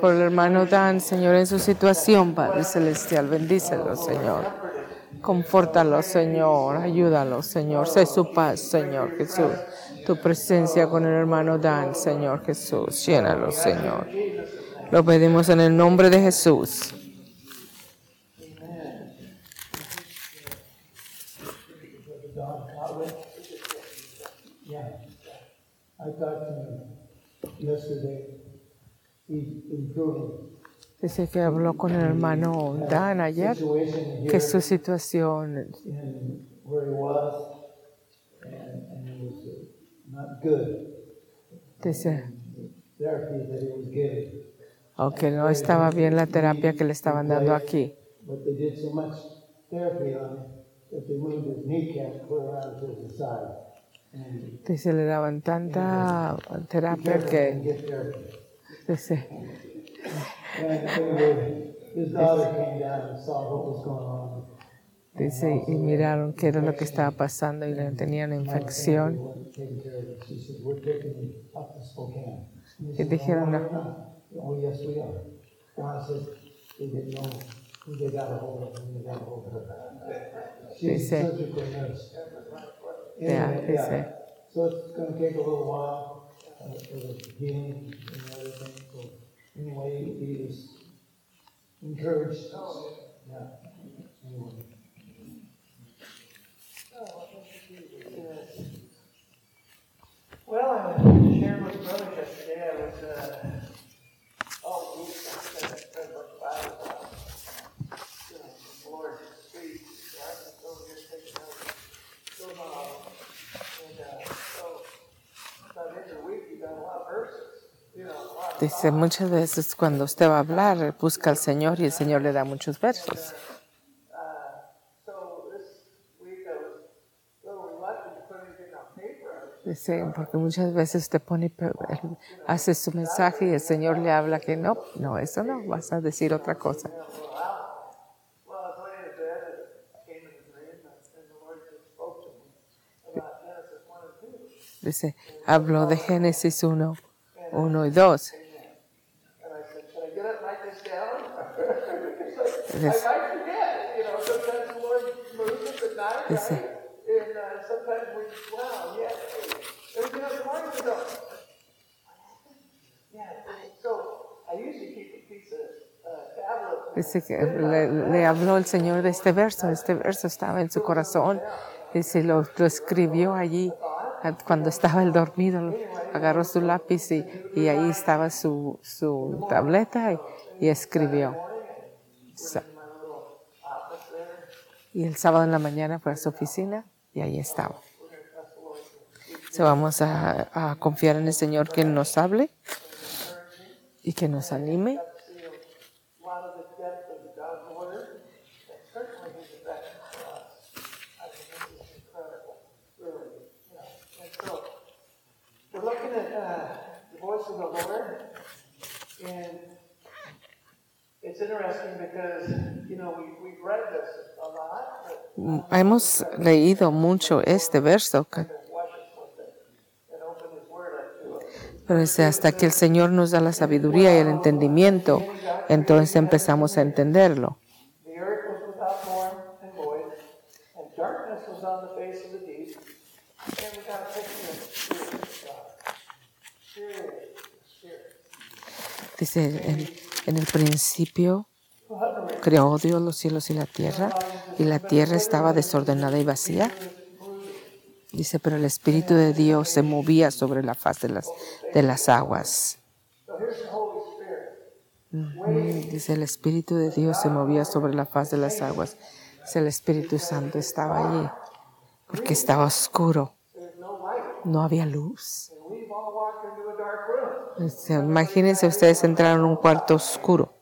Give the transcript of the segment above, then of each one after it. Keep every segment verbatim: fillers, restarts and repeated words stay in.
por el hermano Dan, Señor, en su situación, Padre Celestial. Bendícelo, Señor. Confórtalo, Señor. Ayúdalo, Señor. Sé su paz, Señor Jesús. Tu presencia con el hermano Dan, Señor Jesús. Llénalo, Señor. Lo pedimos en el nombre de Jesús. Dice que habló con el hermano Dan ayer, que su situación dice aunque no estaba bien la terapia que le estaban dando aquí. Dice, le daban tanta terapia que dice, dice, y miraron qué era lo que estaba pasando y le tenían infección. Y dijeron, no. Dice, yeah, dice, so it's going to take a little while uh, for the healing and everything. So anyway, he was encouraged. Yeah. Anyway. Well, I was sharing with brothers yesterday. I was uh, all week I said I read about Bible about you know the Lord speaks. So I was over here taking notes. So uh, and uh, so by the end of the week you got a lot of verses. You know, a lot of dice, muchas veces cuando usted va a hablar, busca al Señor y el Señor le da muchos versos. Dice, porque muchas veces usted pone, hace su mensaje y el Señor le habla que no, no, eso no, vas a decir otra cosa. Dice, habló de Génesis uno, uno y dos. Dice, dice, dice que le, le habló el Señor de este verso, este verso estaba en su corazón, dice, lo, lo escribió allí cuando estaba él dormido, agarró su lápiz y, y ahí estaba su, su tableta y, y escribió. So, y el sábado en la mañana fue a su oficina y ahí estaba. So, vamos a, a confiar en el Señor que nos hable y que nos anime. Hemos leído mucho este verso, pero es hasta que el Señor nos da la sabiduría y el entendimiento, entonces empezamos a entenderlo. Dice, en, en el principio creó Dios los cielos y la tierra, y la tierra estaba desordenada y vacía. Dice, pero el Espíritu de Dios se movía sobre la faz de las, de las aguas. Mm-hmm. Dice, el Espíritu de Dios se movía sobre la faz de las aguas. Dice, el Espíritu Santo estaba allí, porque estaba oscuro. No había luz. Dice, imagínense ustedes entrar en un cuarto oscuro.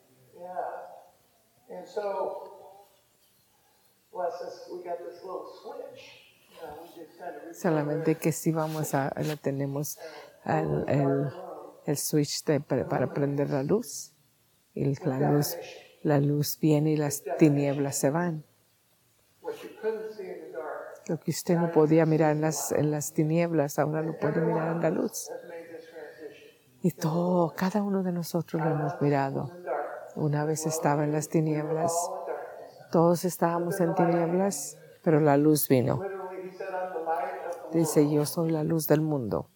Solamente que si vamos a, lo tenemos el, el, el switch de, para prender la luz. Y la luz, la luz viene y las tinieblas se van. Lo que usted no podía mirar en las, en las tinieblas, ahora lo puede mirar en la luz. Y todo, cada uno de nosotros lo hemos mirado. Una vez estaba en las tinieblas. Todos estábamos en tinieblas, pero la luz vino. Dice, yo soy la luz del mundo.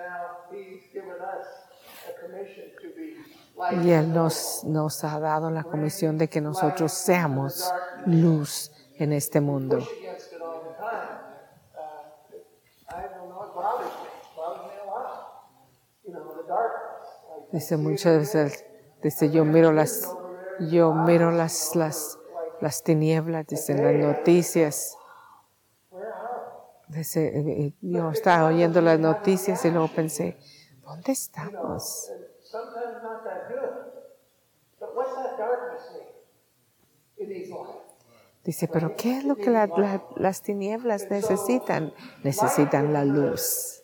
Y Él nos, nos ha dado la comisión de que nosotros seamos luz en este mundo. Dice muchas veces, dice, yo miro las, yo miro las, las, las tinieblas, dice, las noticias. Dice, yo estaba oyendo las noticias y luego pensé, ¿dónde estamos? Dice, pero ¿qué es lo que la, la, las tinieblas necesitan? Necesitan la luz.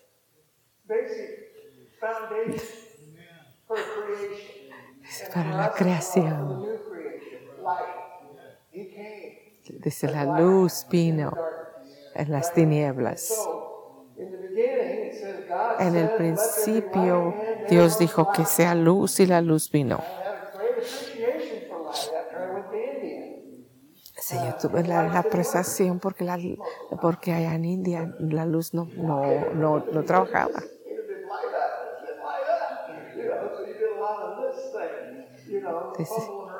Dice, para la creación. Dice, la luz vino en las tinieblas. En el principio, Dios dijo que sea luz y la luz vino. Sí, yo tuve la, la apreciación porque, la, porque allá en India la luz no, no, no, no trabajaba. Dice,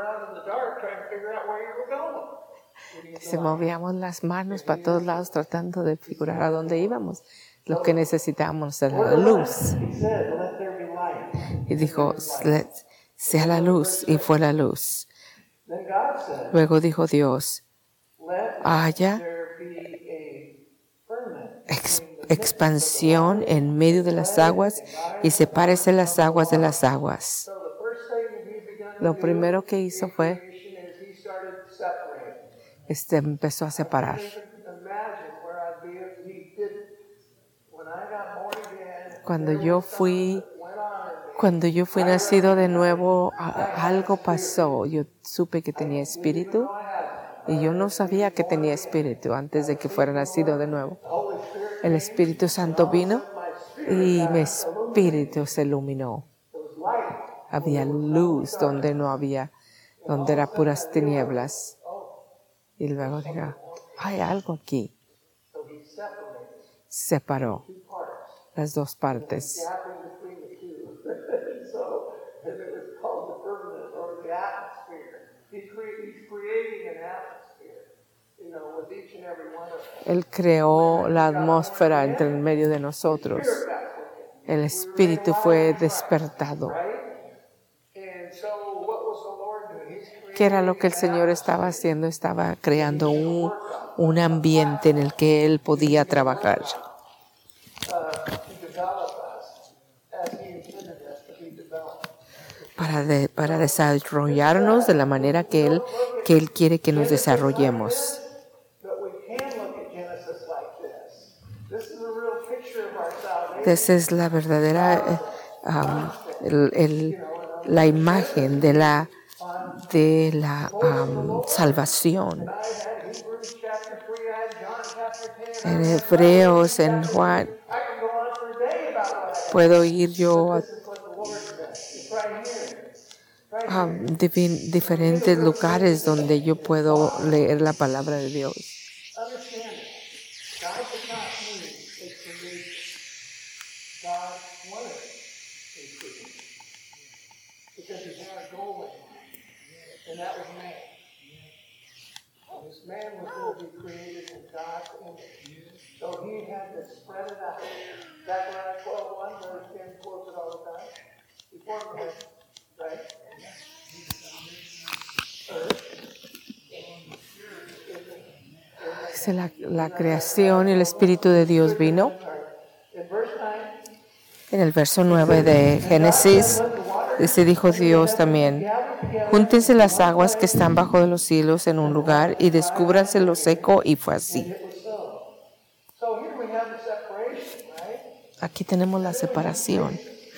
se movíamos las manos para todos lados tratando de figurar a dónde íbamos. Lo que necesitábamos era la luz. Y dijo, sea la luz, y fue la luz. Luego dijo Dios, haya ex, expansión en medio de las aguas y sepárese las aguas de las aguas. Lo primero que hizo fue, este, empezó a separar. Cuando yo fui, cuando yo fui nacido de nuevo, algo pasó. Yo supe que tenía espíritu y yo no sabía que tenía espíritu antes de que fuera nacido de nuevo. El Espíritu Santo vino y mi espíritu se iluminó. Había luz donde no había, donde eran puras tinieblas. Y luego dijo, hay algo aquí. Separó las dos partes. Él creó la atmósfera entre el medio de nosotros. El espíritu fue despertado. ¿Qué era lo que el Señor estaba haciendo? Estaba creando un, un ambiente en el que Él podía trabajar. Para, de, para desarrollarnos de la manera que Él, que Él quiere que nos desarrollemos. Esa es la verdadera um, el, el, la imagen de la, de la um, salvación. En Hebreos, en Juan, puedo ir yo a a diferentes lugares donde yo puedo leer la palabra de Dios. La, la creación y el Espíritu de Dios vino. En el verso nueve de Génesis, se dijo Dios también, júntense las aguas que están bajo de los cielos en un lugar y descúbranse lo seco, y fue así. Aquí tenemos la separación,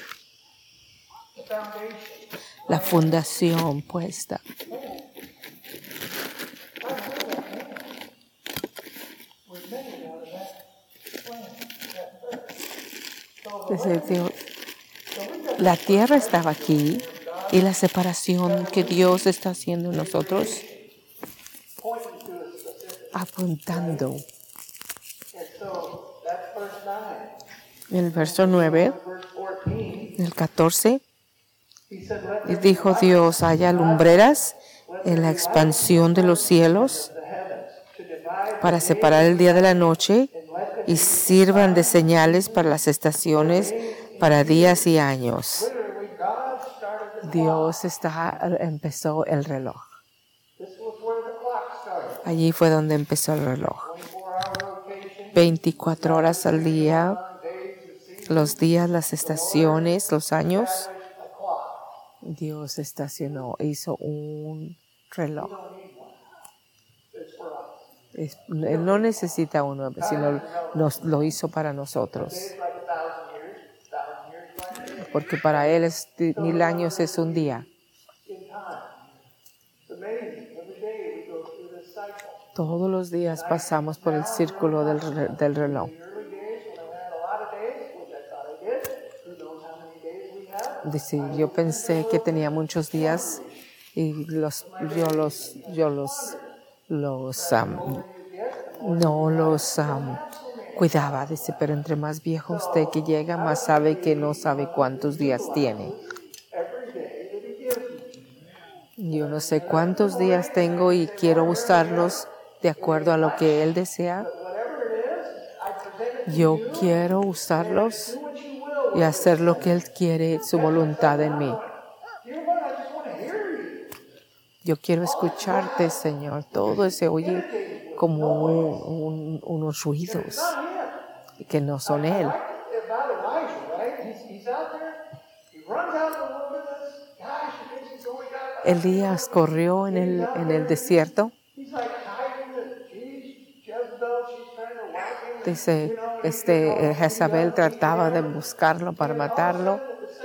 la fundación puesta. la tierra estaba aquí y la separación que Dios está haciendo en nosotros, apuntando. En el verso nueve, en el catorce, y dijo Dios, haya lumbreras en la expansión de los cielos para separar el día de la noche y sirvan de señales para las estaciones, para días y años. Dios está, empezó el reloj. Allí fue donde empezó el reloj. veinticuatro horas al día, los días, las estaciones, los años. Dios estacionó, hizo un reloj. Es, él no necesita uno, sino nos, lo hizo para nosotros. Porque para Él es, mil años es un día. Todos los días pasamos por el círculo del, del reloj. Dice, yo pensé que tenía muchos días y los, yo los, yo los, los um, no los um, cuidaba. Dice, pero entre más viejo usted que llega, más sabe que no sabe cuántos días tiene. Yo no sé cuántos días tengo y quiero usarlos de acuerdo a lo que Él desea. Yo quiero usarlos y hacer lo que Él quiere, su voluntad en mí. Yo quiero escucharte, Señor. Todo se oye como un, un, unos ruidos que no son Él. Elías corrió en el, en el desierto. Dice, este, eh, Jezabel trataba de buscarlo para matarlo.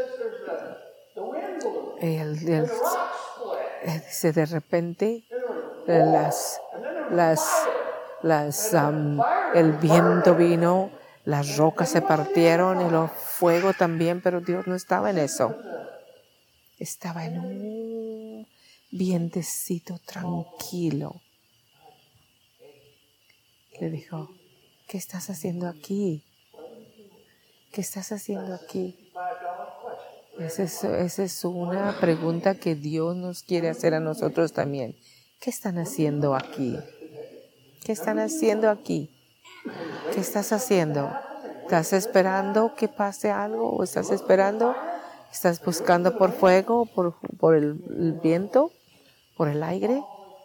Él, él, él dice, de repente, las, las, las, um, el viento vino, las rocas se partieron y el fuego también, pero Dios no estaba en eso. Estaba en un vientecito tranquilo. Le dijo, ¿qué estás haciendo aquí? ¿Qué estás haciendo aquí? Esa es, esa es una pregunta que Dios nos quiere hacer a nosotros también. ¿Qué están haciendo aquí? ¿Qué están haciendo aquí? ¿Qué estás haciendo? ¿Estás esperando que pase algo? ¿O estás esperando? ¿Estás buscando por fuego, por, por el, el viento, por el aire?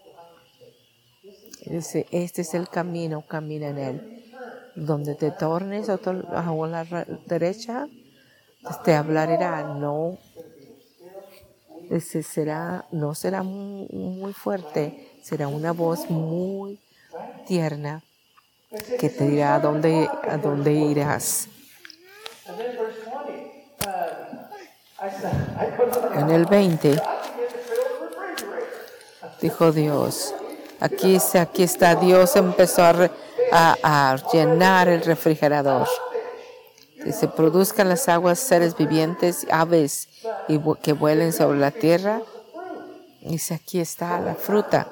Dice, este es el camino, camina en él. Donde te tornes a, to- a la derecha, te hablará, no. Dice, será, no será muy, muy fuerte, será una voz muy tierna que te dirá a dónde, a dónde irás. En el veinte, dijo Dios, aquí, aquí está, Dios empezó a, re, a, a llenar el refrigerador. Dice, produzcan las aguas seres vivientes, aves y que vuelen sobre la tierra. Dice, aquí está la fruta.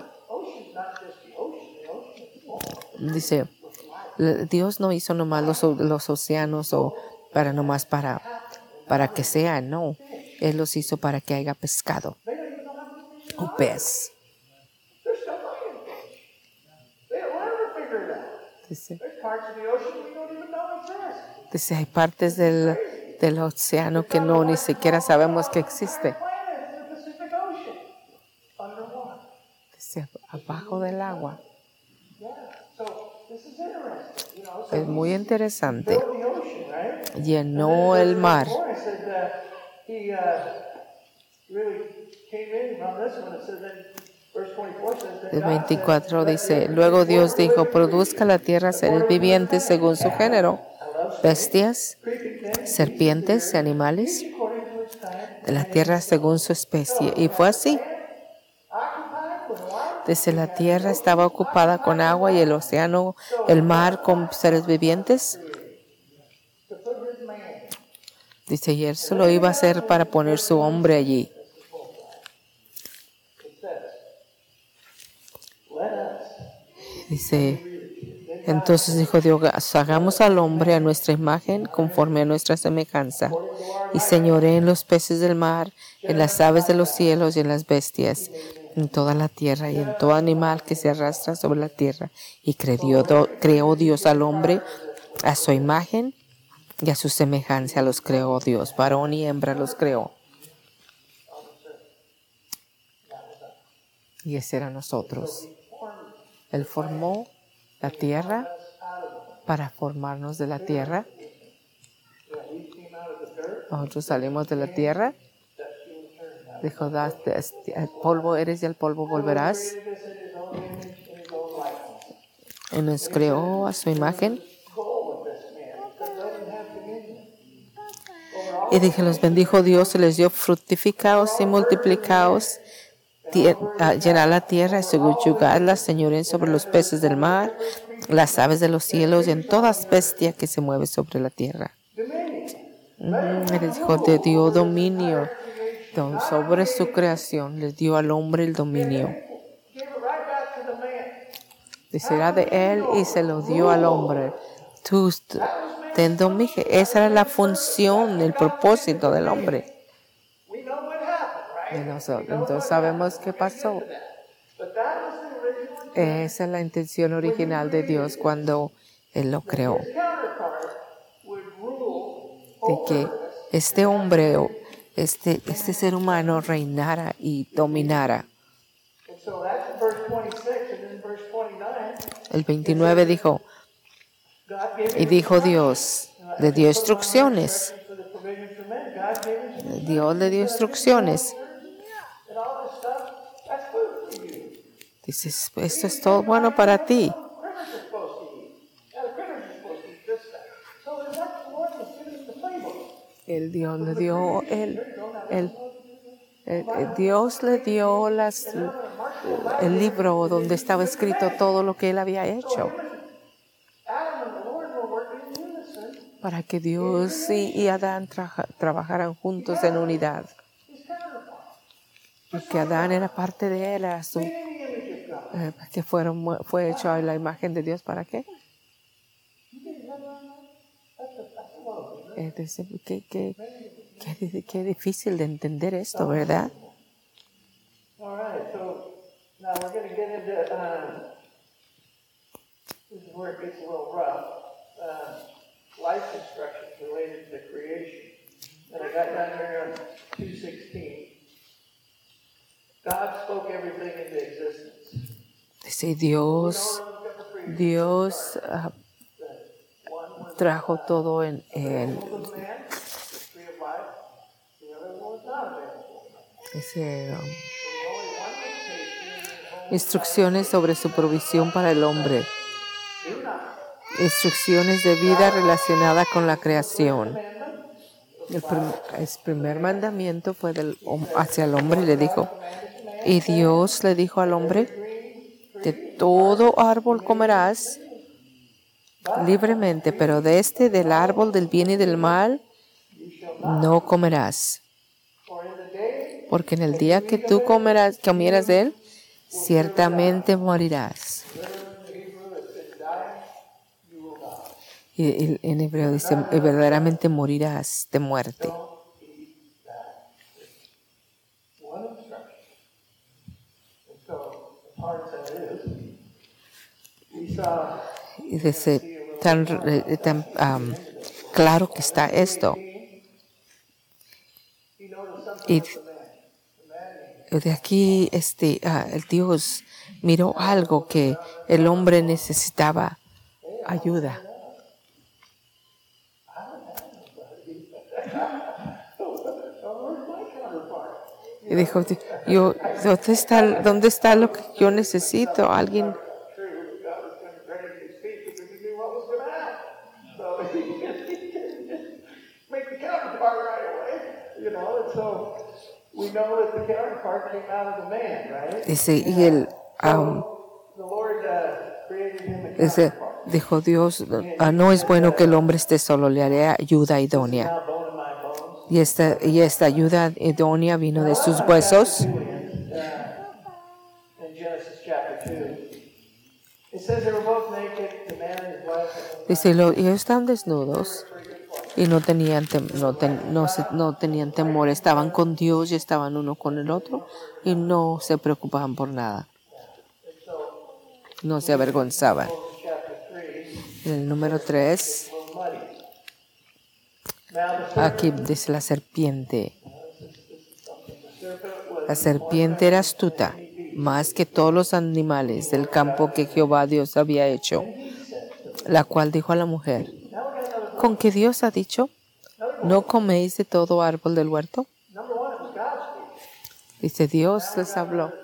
Dice, Dios no hizo nomás los, los océanos o para nomás para, para que sean, no. Él los hizo para que haya pescado o pez. Dice, dice, hay partes del, del océano que no ni siquiera sabemos que existe. Dice, abajo del agua. Es muy interesante. Llenó el mar. El veinticuatro dice, luego Dios dijo, produzca la tierra seres vivientes según su género, bestias, serpientes y animales de la tierra según su especie. Y fue así. Dice, la tierra estaba ocupada con agua y el océano, el mar con seres vivientes. Dice, y él solo iba a hacer para poner su hombre allí. Dice, entonces dijo Dios, hagamos al hombre a nuestra imagen, conforme a nuestra semejanza, y señoree en los peces del mar, en las aves de los cielos y en las bestias, en toda la tierra y en todo animal que se arrastra sobre la tierra. Y creó, creó Dios al hombre a su imagen y a su semejanza los creó Dios. Varón y hembra los creó. Y ese era nosotros. Él formó la tierra para formarnos de la tierra. Nosotros salimos de la tierra. Dijo, el polvo eres y al polvo volverás. Y nos creó a su imagen. Y dije, los bendijo Dios y les dio fructificaos y multiplicaos. Llenar la tierra y subyugarla, señoren sobre los peces del mar, las aves de los cielos y en toda bestia que se mueve sobre la tierra. Mm, les dijo, le dio dominio sobre su creación, les dio al hombre el dominio. Dice, era de él y se lo dio al hombre. Tú ten dominio. Esa era la función, el propósito del hombre. Y nosotros, entonces sabemos qué pasó. Esa es la intención original de Dios cuando Él lo creó. De que este hombre, este, este ser humano reinara y dominara. El veintinueve dijo, y dijo Dios, le dio instrucciones. Dios le dio instrucciones. Dices, esto es todo bueno para ti. El Dios le dio, el, el, el, el Dios le dio las, el libro donde estaba escrito todo lo que él había hecho. Para que Dios y, y Adán tra- trabajaran juntos en unidad. Porque Adán era parte de él, era su, eh, que fueron, fue hecho a la imagen de Dios. ¿Para qué? Entonces, qué, qué, qué, qué difícil de entender esto, ¿verdad? All right, so now we're going to get into, um, this is where it gets a little rough, uh, life instructions related to creation. And I got down here on two sixteen. God spoke everything into existence. Dice Dios, Dios uh, trajo todo en, en dice, um, instrucciones sobre su provisión para el hombre. Instrucciones de vida relacionada con la creación. El, prim, el primer mandamiento fue del, hacia el hombre y le dijo, y Dios le dijo al hombre, de todo árbol comerás libremente, pero de este, del árbol del bien y del mal, no comerás. Porque en el día que tú comerás, comieras de él, ciertamente morirás. Y, y en hebreo dice, verdaderamente morirás de muerte. Y dice, tan, tan um, claro que está esto. Y de aquí este, uh, el Dios miró algo que el hombre necesitaba ayuda. Y dijo, yo, ¿dónde está, ¿dónde está lo que yo necesito? Alguien. Dice, y él, um, dice, dijo Dios, uh, no es bueno que el hombre esté solo, le haré ayuda idónea. Y esta, y esta ayuda idónea vino de sus huesos. In Genesis chapter two, it says they were both naked, the man and his wife. Dice, lo, ellos estaban desnudos y no tenían, tem, no, ten, no, se, no tenían temor. Estaban con Dios y estaban uno con el otro y no se preocupaban por nada. No se avergonzaban. En el número tres, aquí dice la serpiente. La serpiente era astuta, más que todos los animales del campo que Jehová Dios había hecho, la cual dijo a la mujer, ¿con qué Dios ha dicho? ¿No coméis de todo árbol del huerto? Dice, Dios les habló.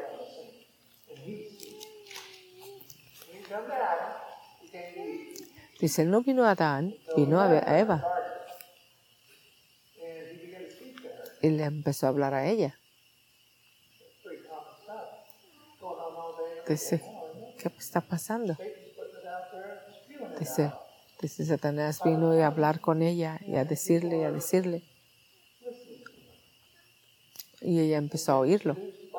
Dice, no vino a Adán, vino a Eva. Y le empezó a hablar a ella. Dice, ¿qué está pasando? Dice, dice, Satanás vino a hablar con ella y a decirle y a decirle. Y ella empezó a oírlo.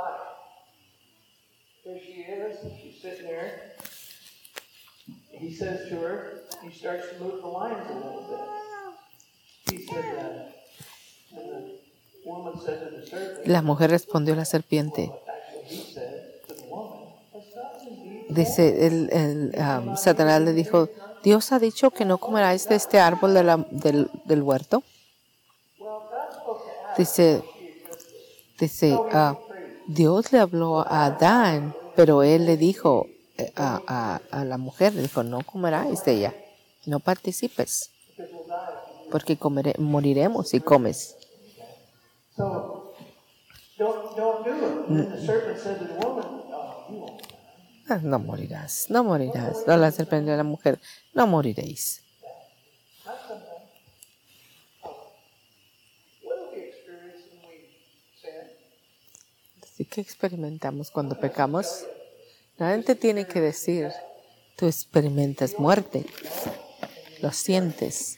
He says to her, he starts to move the lines a little bit. He said that, and the woman said to the serpent, La mujer respondió a la serpiente. actually he said to the woman, has God indeed Dice, el, el, um, Satanás le dijo, ¿Dios ha dicho que no comeráis de este árbol de la, del, del huerto? Dice, dice uh, Dios le habló a Adán, pero él le dijo a, a, a la mujer, le dijo, no comerás de ella, no participes, porque comere, moriremos si comes. So, don't, don't do it. And then the serpent said to the woman, oh, you won't. Ah, no morirás, no morirás. No, la serpiente a la mujer, no moriréis. Not sometimes. Oh. What do we experience when we sin? Así que experimentamos cuando pecamos. Nadie te tiene que decir, tú experimentas muerte, lo sientes.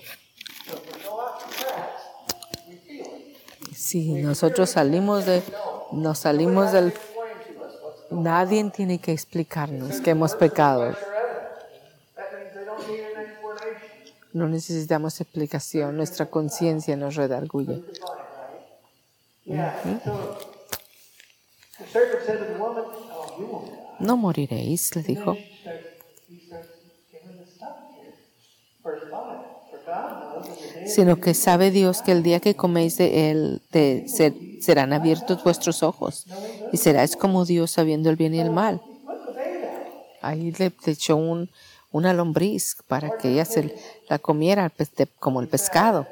Si nosotros salimos de, nos salimos del, nadie tiene que explicarnos que hemos pecado. No necesitamos explicación, nuestra conciencia nos redarguye. So, the serpent said to the woman, oh, you won't die. No moriréis, le dijo. He starts, he starts giving the stuff here. Verse five. For God knows that the day Sino que sabe Dios que el día que coméis de él de ser, serán abiertos vuestros ojos y seráis como Dios sabiendo el bien y el mal. Ahí le, le echó un, una lombriz para que ella se la comiera como el pescado.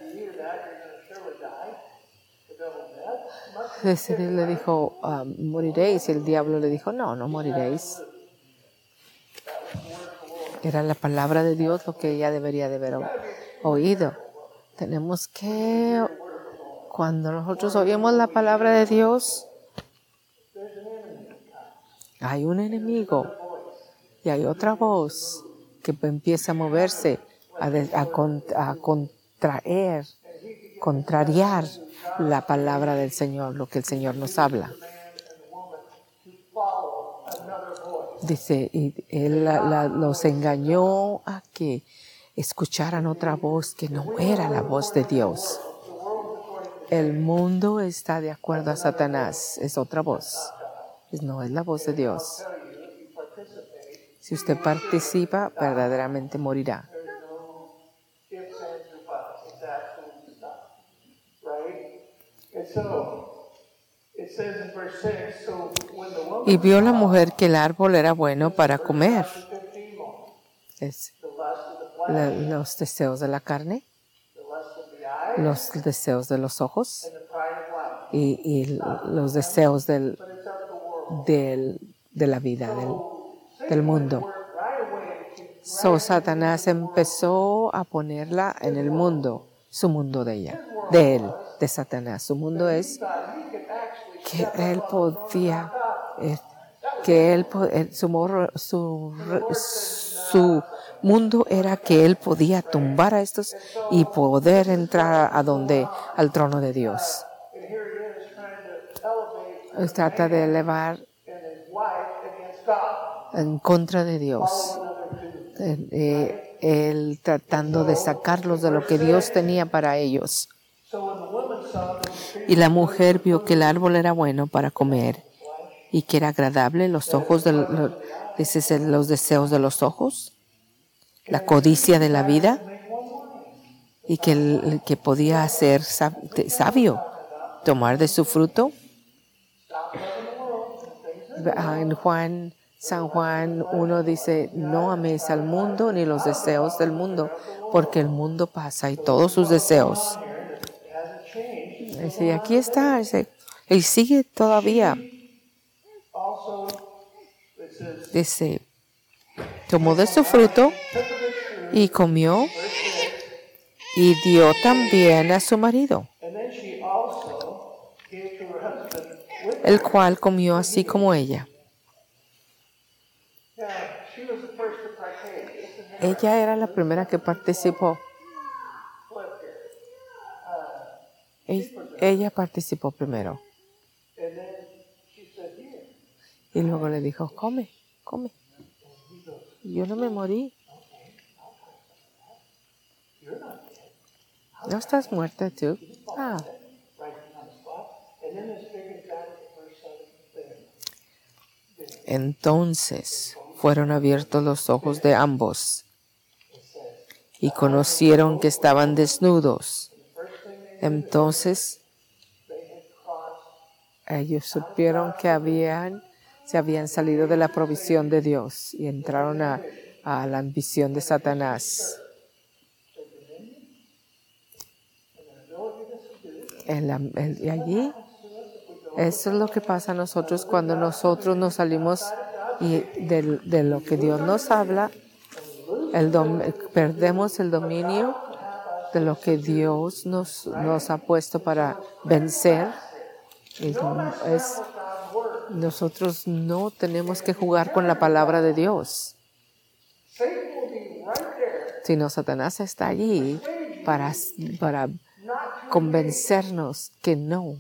Entonces él le dijo, uh, moriréis. Y el diablo le dijo, no, no moriréis. Era la palabra de Dios lo que ella debería de haber oído. Tenemos que, cuando nosotros oímos la palabra de Dios, hay un enemigo y hay otra voz que empieza a moverse, a, de, a, contra, a contraer, contrariar la palabra del Señor, lo que el Señor nos habla. Dice, y él la, la, los engañó a que escucharan otra voz que no era la voz de Dios. El mundo está de acuerdo a Satanás, es otra voz, no es la voz de Dios. Si usted participa, verdaderamente morirá. Y vio la mujer que el árbol era bueno para comer. Es la, los deseos de la carne, los deseos de los ojos y, y los deseos del, del, de la vida, del, del mundo. So, Satanás empezó a ponerla en el mundo, su mundo de ella, de él, de Satanás. Su mundo es que él podía, eh, que él, su, su, su mundo era que él podía tumbar a estos y poder entrar a donde, al trono de Dios. And here he is trying to elevate Trata de elevar and his wife against God. en contra de Dios. Follow another two. Eh, eh, él tratando de sacarlos de lo que Dios tenía para ellos. So when the woman saw that the tree Y la mujer vio que el árbol era bueno para comer y que era agradable los ojos de los, dices, los deseos de los ojos, la codicia de la vida, y que, el, que podía ser sabio, tomar de su fruto. En Juan, San Juan uno dice, no améis al mundo ni los deseos del mundo, porque el mundo pasa y todos sus deseos. Dice, y aquí está, dice, y sigue todavía. Dice, tomó de su fruto y comió y dio también a su marido, el cual comió así como ella. Ella era la primera que participó. Ella participó primero. Y luego le dijo, come, come. Yo no me morí. ¿No estás muerta tú? Ah. Entonces fueron abiertos los ojos de ambos y conocieron que estaban desnudos. Entonces ellos supieron que habían, se habían salido de la provisión de Dios y entraron a, a la ambición de Satanás. En la, en, y allí, eso es lo que pasa a nosotros cuando nosotros nos salimos y de, de lo que Dios nos habla, el dom, perdemos el dominio de lo que Dios nos, nos ha puesto para vencer. Y es, nosotros no tenemos que jugar con la palabra de Dios, sino Satanás está allí para, para convencernos que no,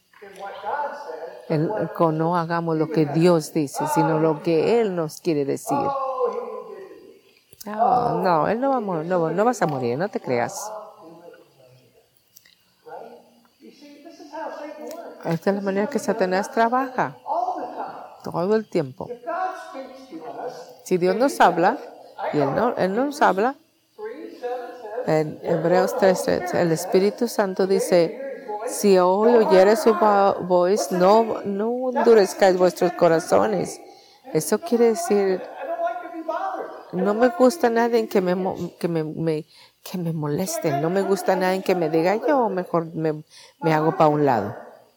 el, que no hagamos lo que Dios dice, sino lo que Él nos quiere decir. No, no, Él no va a morir, no, no vas a morir, no te creas. Esta es la manera que Satanás trabaja todo el tiempo. Si Dios nos habla, y Él no, Él nos habla, en Hebreos tres, el Espíritu Santo dice, si hoy oyeres su voz, no, no endurezcáis vuestros corazones. Eso quiere decir, no me gusta nada en que me, que me, me, que me molesten, no me gusta nada en que me diga, yo mejor me, me hago para un lado.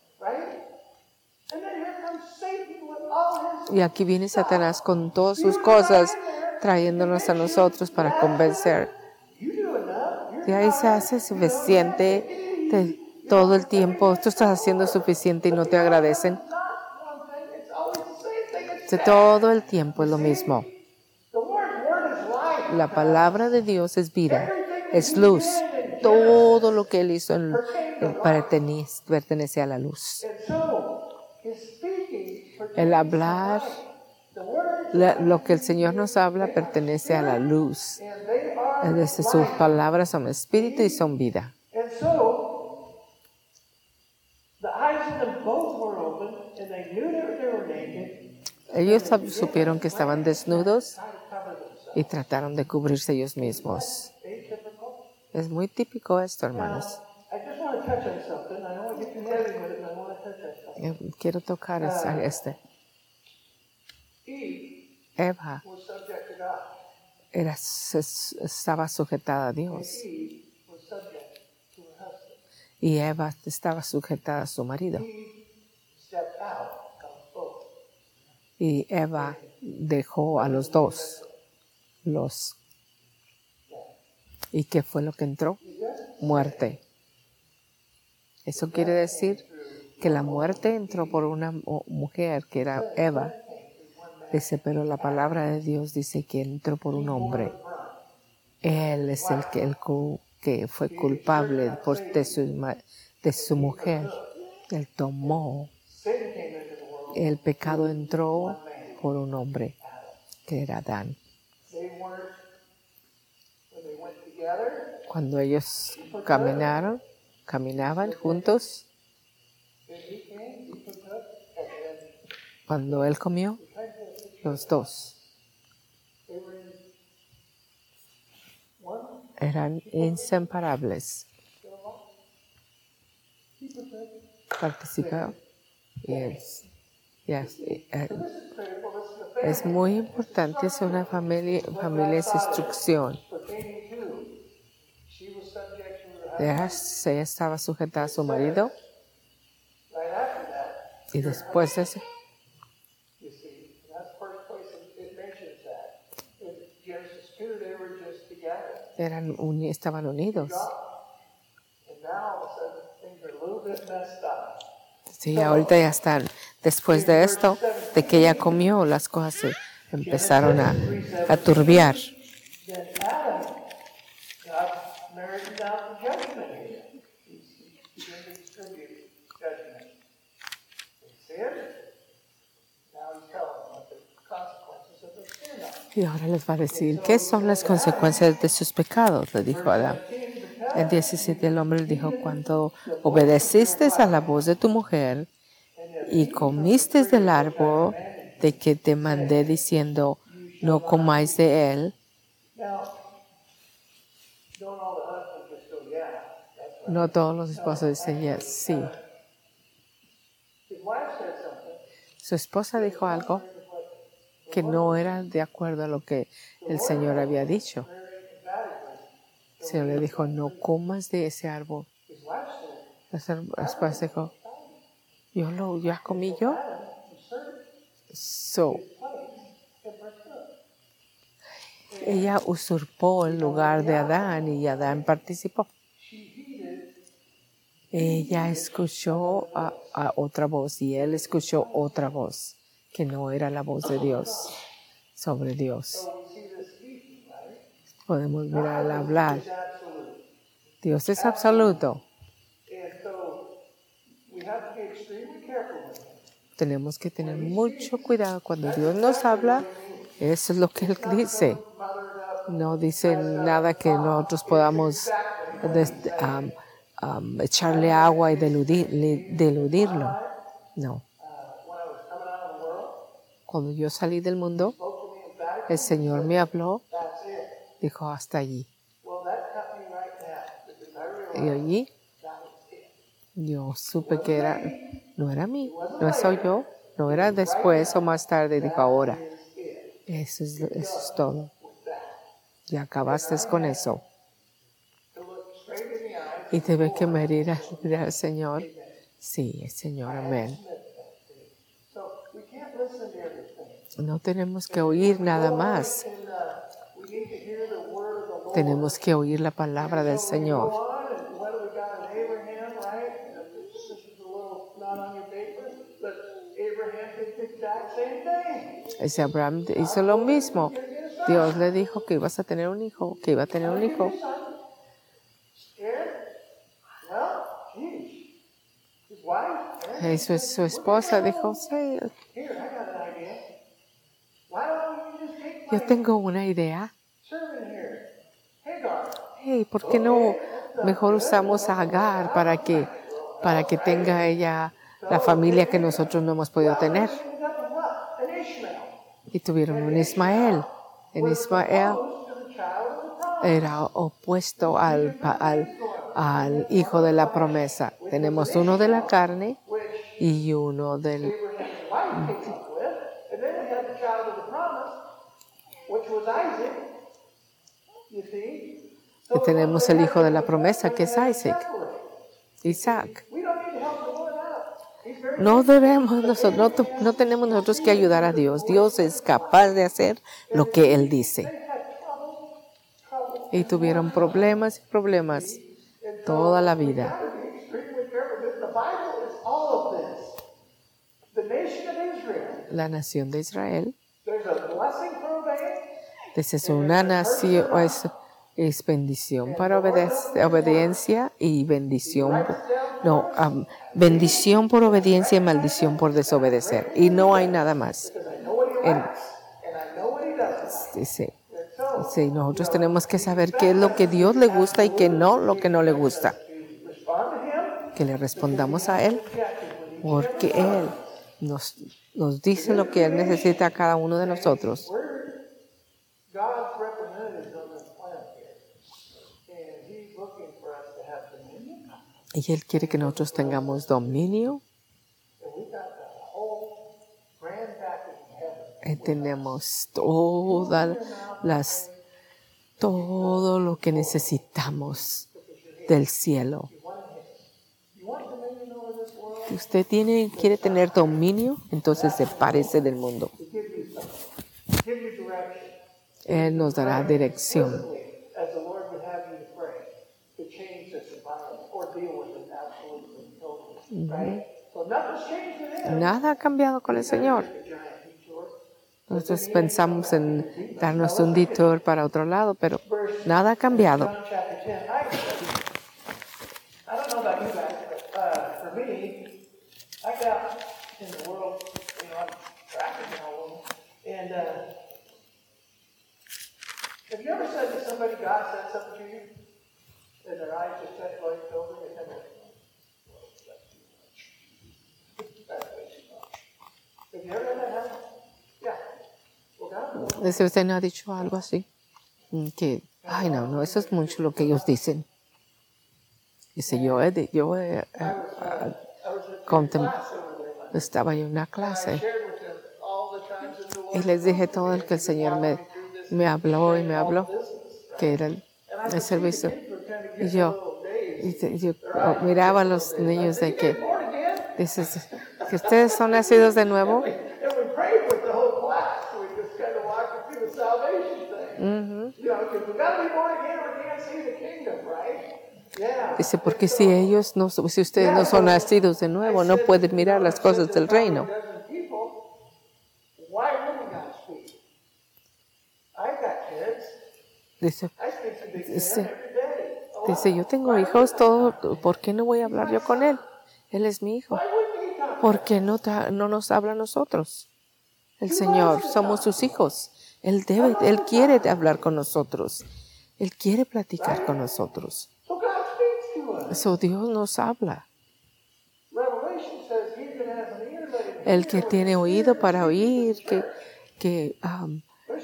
Y aquí viene Satanás con todas sus cosas, trayéndonos a nosotros para convencer. Y ahí se hace suficiente de todo el tiempo. Tú estás haciendo suficiente y no te agradecen. De todo el tiempo es lo mismo. La palabra de Dios es vida, es luz. Todo lo que Él hizo en, en pertenece, pertenece a la luz. El hablar, la, lo que el Señor nos habla pertenece a la luz. Es decir, sus palabras son espíritu y son vida. Ellos supieron que estaban desnudos y trataron de cubrirse ellos mismos. Es muy típico esto, hermanos. Quiero tocar este. Eva era, estaba sujetada a Dios. Y Eva estaba sujetada a su marido. Y Eva dejó a los dos. Los. ¿Y qué fue lo que entró? Muerte. Eso quiere decir que la muerte entró por una mujer que era Eva. Dice, pero la palabra de Dios dice que entró por un hombre. Él es el que, el que fue culpable por, de, su, de su mujer. Él tomó. El pecado entró por un hombre, que era Adán. Cuando ellos caminaron, caminaban juntos, cuando él comió, los dos eran inseparables. Participó. Yes. Yes. Es muy importante, es una familia, familia es instrucción. Ella estaba sujeta a su marido y después de eso eran uni, estaban unidos. Sí, ahorita ya están. Después de esto, de que ella comió, las cosas se empezaron a, a turbiar. Y ahora les va a decir, ¿qué son las consecuencias de sus pecados? Le dijo Adán. En diecisiete el hombre le dijo, cuando obedeciste a la voz de tu mujer y comiste del árbol de que te mandé diciendo, no comáis de él. No todos los esposos dicen yes, sí. Su esposa dijo algo que no era de acuerdo a lo que el Señor había dicho. El Señor le dijo, no comas de ese árbol. La esposa dijo, yo lo ya comí yo. So, ella usurpó el lugar de Adán y Adán participó. Ella escuchó a, a otra voz y él escuchó otra voz que no era la voz de Dios sobre Dios. Podemos mirar hablar. Dios es absoluto. Tenemos que tener mucho cuidado cuando Dios nos habla. Eso es lo que Él dice. No dice nada que nosotros podamos um, um, echarle agua y deludir, deludirlo. No. Cuando yo salí del mundo, el Señor me habló, dijo hasta allí. Y allí yo supe que era, no era mí, no soy yo, no era después o más tarde, dijo ahora. Eso es, eso es todo. Ya acabaste con eso. Y debe que medir al Señor. Sí, Señor, amén. No tenemos que oír nada más. Tenemos que oír la palabra del Señor. Ese Abraham hizo lo mismo. Dios le dijo que ibas a tener un hijo, que iba a tener un hijo. Y su, su esposa dijo, sí, yo tengo una idea. Hey, ¿por qué no mejor usamos a Agar para que, para que tenga ella la familia que nosotros no hemos podido tener? Y tuvieron un Ismael. En Ismael era opuesto al, al, al hijo de la promesa. Tenemos uno de la carne y uno del... Y tenemos el hijo de la promesa, que es Isaac. Isaac. No debemos nosotros, no, no tenemos nosotros que ayudar a Dios. Dios es capaz de hacer lo que Él dice. Y tuvieron problemas y problemas toda la vida. La nación de Israel blessing for obeying. Dice, es una nación, es, es bendición para obede- obediencia y bendición, por- no, um, bendición por obediencia y maldición por desobedecer. Y no hay nada más. Because I know what he En- likes and I know what he doesn't like. Dice, And so, sí, nosotros tenemos que saber qué es lo que Dios le gusta y qué no, lo que no le gusta. to respond to him, Que le respondamos a Él, objective with each porque Él nos, nos dice lo que Él necesita a cada uno de nosotros. We're God's representatives on this planet here. And he's looking for us to have dominion. Y Él quiere que nosotros tengamos dominio. And we got the whole grand package in heaven. Y tenemos todas las, todo lo que necesitamos del cielo. You want dominion over this world? Si usted tiene, quiere tener dominio, entonces sepárese del mundo. To give you something. Give you direction. Él nos dará dirección. As the Lord would have you to pray to change this environment or deal with it absolutely and totally. Right? So nothing's changed with him. Nada ha cambiado con el Señor. The giant detour. Nosotros pensamos en darnos un detour para otro lado, pero nada ha cambiado. John chapter ten. I, I don't know about you guys, but uh, for me, I got in the world, you know, I'm tracking all of them. And uh, have you ever said to somebody, God said something to you, and their eyes just got glazed over, and they kind of, that's way too much. Have you ever had that happen? Yeah. Well, God, Dice, ¿usted no ha dicho algo así? Mm, Que, ay, no, no, eso es mucho lo que ellos dicen. Dice, yo, he, de- yo he, eh, eh, I was in contem- class over there last estaba en una I clase shared with them all the times that the y Lord les dije todo el que el Señor me, me habló y me habló, que era el, el servicio. Y yo, y te- yo oh, miraba a los niños de que, dices, que ustedes son nacidos de nuevo. And we prayed with the whole class. We just kind of walked through the salvation thing. You know, because we got to be born again or we can't see the kingdom, right? Yeah. Dice, porque si ellos no, si ustedes no son nacidos de nuevo, no pueden mirar las cosas del reino. Why wouldn't God speak? I've got kids. Dice, I speak to Big Ten Dice- every day. Oh, dice, yo tengo hijos, todo, ¿por qué no voy a hablar yo con él? Él es mi hijo. why wouldn't he talk? ¿Por qué no, ta- no nos habla a nosotros? El Señor, somos sus hijos. Él debe, Él quiere hablar con nosotros. Él quiere platicar con nosotros. So God speaks to us. Eso Dios nos habla. Revelation says he's going to have an ear, let him El que tiene oído para oír, que, que, um,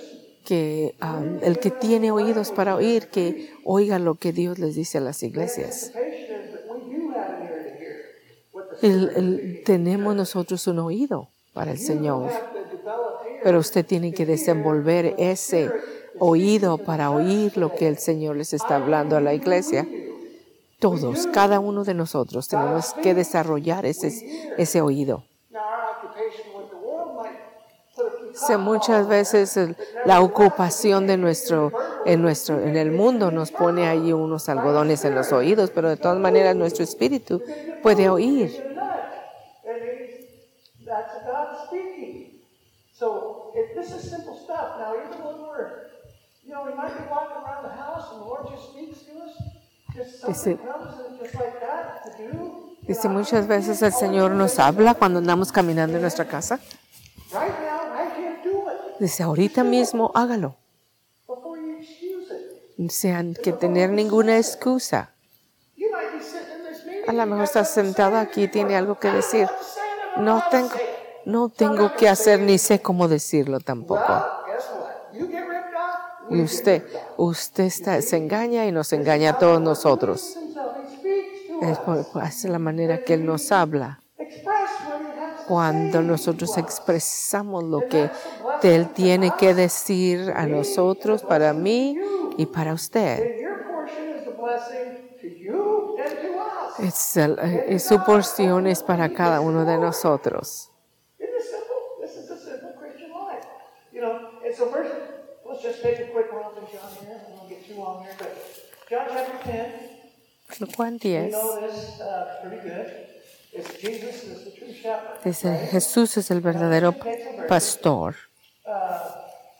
que um, el que tiene oídos para oír, que oiga lo que Dios les dice a las iglesias. Anticipation is that we do have an ear to hear what the El- el- tenemos nosotros un oído para el Señor, have to develop ear. pero usted tiene que desenvolver ese oído para oír lo que el Señor les está hablando a la iglesia. Todos, cada uno de nosotros tenemos que desarrollar ese, ese oído. Now our occupation with the world might put a few Sé, muchas veces el- la ocupación de nuestro en nuestro en el mundo nos pone ahí unos algodones en los oídos, pero de todas maneras nuestro espíritu puede oír. in a nudge. And he's, that's God speaking. So if this is simple stuff. Now even when we're, you know, we might be walking around the house and the Lord just speaks to us. Just something Dice- comes and just like that to do. Dice, muchas veces el Señor nos habla cuando andamos caminando en nuestra casa. Right now, right here, do it. Dice, ahorita mismo hágalo, Before you excuse it. sin que tener ninguna excusa. You might be sitting in this meeting. A lo mejor está sentado aquí y tiene algo que decir. No No tengo, no tengo que hacer ni sé cómo decirlo tampoco. Well, guess what? You get ripped off. Y usted, usted está, se engaña y nos engaña a todos nosotros. Himself, he speaks to Es, por- por- es la manera que Él nos habla. Express what he has to Cuando say nosotros to us. expresamos lo que Él tiene que decir a nosotros, para mí y para usted. And your portion is a blessing to you and to us. Es, el- es su porción es para cada uno de nosotros. Isn't it simple? This is the simple Christian life. You know, and so first, let's just take a quick romp in John here. I won't get too long here, but John chapter ten. Juan We diez. know this uh, pretty good. It's Jesus is the true shepherd. Dice, Jesús es el verdadero pastor. Uh,